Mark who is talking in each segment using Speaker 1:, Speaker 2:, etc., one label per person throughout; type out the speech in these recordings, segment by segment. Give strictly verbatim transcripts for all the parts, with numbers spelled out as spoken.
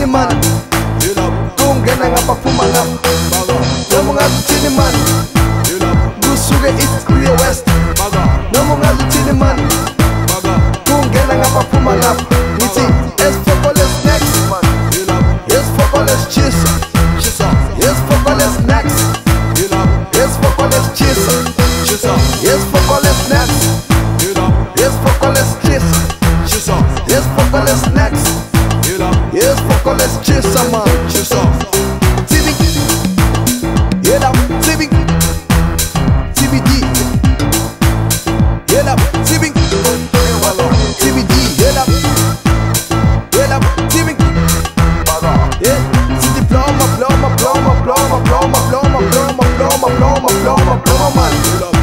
Speaker 1: man, kungena ngapha phuma ngapha, noma ungazuthini man, kusuke east kuye west, noma ungazuthini man, kungena ngapha phuma ngapha. Ngithi esifoko les next, esifoko les chisa, esifoko les next, esifoko les chisa, esifoko les next, esifoko les chisa, esifoko les next, esifoko les chisa man. T V, get up, T V, T V D, get up, T V, T V D, get up, get up, T V, yeah, see the ploma, ploma, ploma, ploma, ploma, ploma, ploma, ploma, ploma, ploma, ploma man,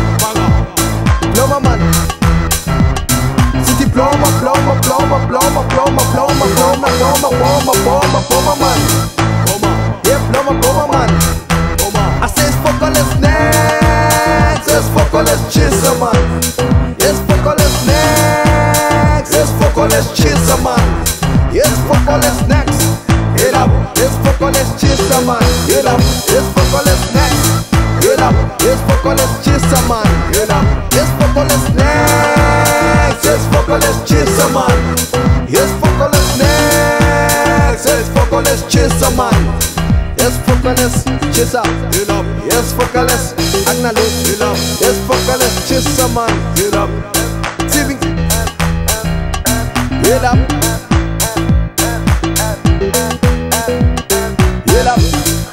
Speaker 1: ploma man, see the ploma, ploma, ploma, ploma, ploma, ploma, ploma, ploma, ploma, ploma, ploma man, yeah, ploma, ploma man. I say esfoko les next, esfoko les chisa man, esfoko les next, esfoko les chisa man, esfoko les next, get up, esfoko les chisa man, get up, esfoko les next, get up, esfoko les chisa man, get up, esfoko les next, esfoko les chisa man, esfoko les next, esfoko les chisa man. Yes, focus, chase up, get up. Yes, focus, acknowledge, get up. Yes, focus, chase up, man, get up. T V, get up, get up.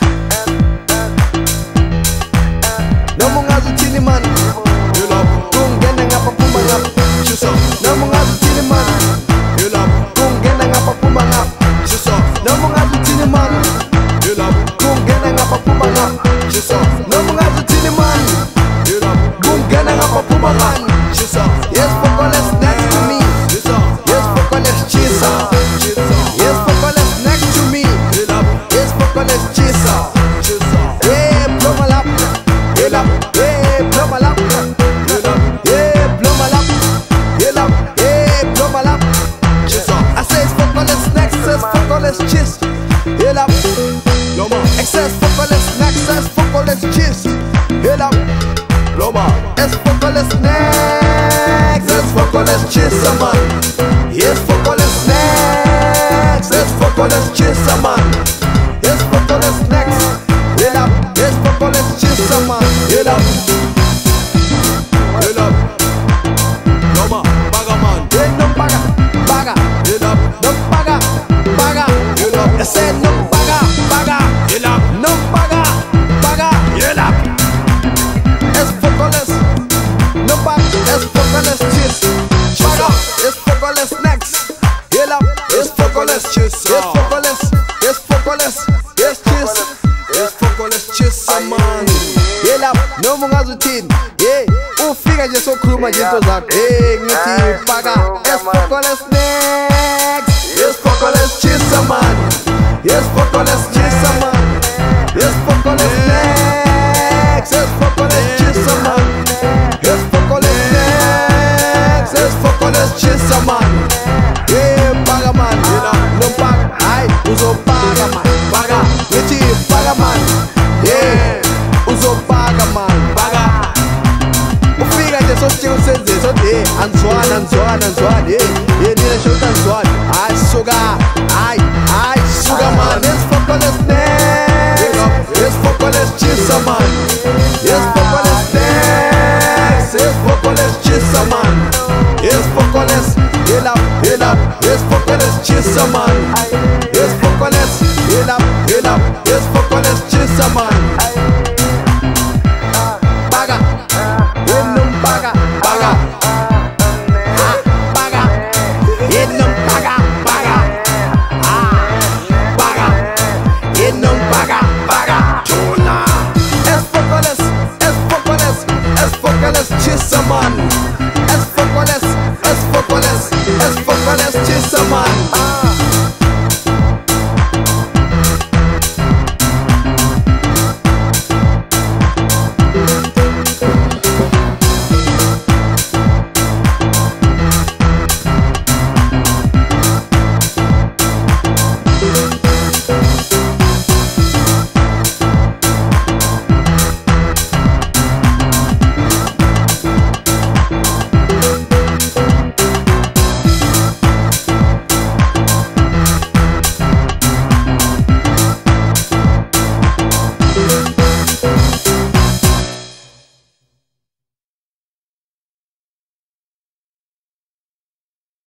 Speaker 1: No more azutini man, get up. Kungena ngapa puma ngapa, chase up. No more azutini man, get up. Kungena ngapa puma ngapa, chase up. No more azutini man. Kungena ngapha phuma ngapha, noma ungazuthini man, kungena ngapha phuma ngapha. Yes, foko les next to me, yes, foko les chisa, yes, foko les next to me, yes, foko les chisa. Yeah, ploma lap, yeah lap, yeah, ploma lap, yeah, ploma lap, yeah lap, yeah, ploma lap. I say it's foko les next, it's foko les chis, yeah lap. Excess focus next, excess focus cheese. Head up, Loma. Excess focus next, excess focus cheese, man. Yes, focus next, excess focus cheese, man. Yes, focus next. Head up, yes, focus cheese, man. Head up, head up, Loma. Baga man, head no baga, baga. Head up, no baga, baga. Head up, I said no baga, baga. No paga, paga, yela. Es focoles, no paga, es focoles cheese. Paga, es focoles next. Yela, es focoles cheese. Es focoles, es focoles, es cheese. Es focoles cheese, man. Yela, no mungazutin. Yeah, ufika nje sokhuluma nje into zakho. Hey, ngithi paga, es focoles next. Es focoles cheese, man. Yes, focoles cheese, man. Yes, focus next. Yes, focus chisa man. Yes, focus next. Yes, focus chisa man. Yeah, paga man. No paga. Ay, uso paga man. Paga. Niti paga man. Yeah, uso paga man. Paga. Ufika nje sochiwe senze sote. Anzwana, anzwana, anzwana. Yeah, yeah, nina shota anzwana. Ay, sugar. Ay, ay, sugar man. Yes, focus next. Yes, focus chisa man. Yes, focus next. Yes, focus chisa man. Yes, focus. Get up, get up. Yes, focus chisa man. Yes, focus. Get up, get up. Yes, focus chisa man. Paga, yenum paga, paga, ah, paga, yenum paga, paga, ah, paga, yenum paga. Chisa man, es focus, es focus, es focus, chisa man.